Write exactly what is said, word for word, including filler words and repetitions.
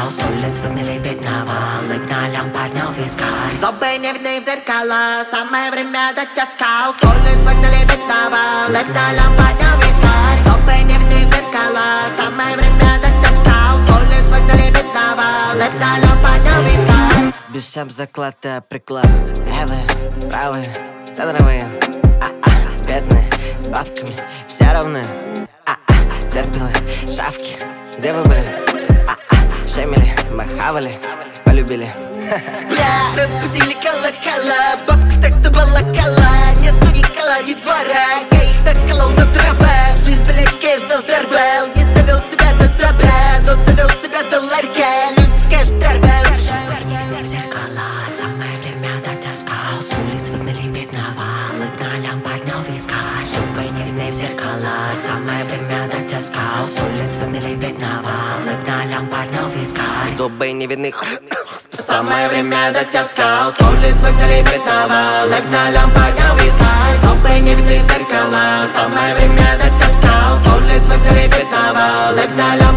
С улиц выгнали бедного, лыгна лампа днёв вискарь. Зубы не видны в зеркало, самое время дать оскал. С улиц выгнали бедного, лыгна лампа днёв вискарь. Зубы не видны в зеркало, самое время дать оскал. С улиц выгнали бедного, лыгна лампа днёв вискарь. Без всем заклада приклад, левые, правые, центровые, а-а, бедные, с бабками, все равны, а-а, терпелы, шавки, где вы были, а-а, шемели, мы хавали, полюбили. Бля, разбудили колокола, бабка так-то балакала. Нету ни кола, ни двора, я их наколол на дрова. Жизнь, блядь, я взял дорвал, не довел себя до добра, но довел себя до ларька. Люди скажут дорвал. В зеркала, самое время дать оскал. С улиц выгнали бедного, лыгна лампа днёв вискарь. Зубы не видны в зеркала, самое время дать оскал. С улиц выгнали бедного, лыгна лампа днёв вискарь. Зубы не видны. Самое время дать оскал. С улиц выгнали бедного, лыгна лампа днёв вискарь. Зубы не видны в зеркала, самое время дать оскал. С улиц выгнали бедного, лыгна лампа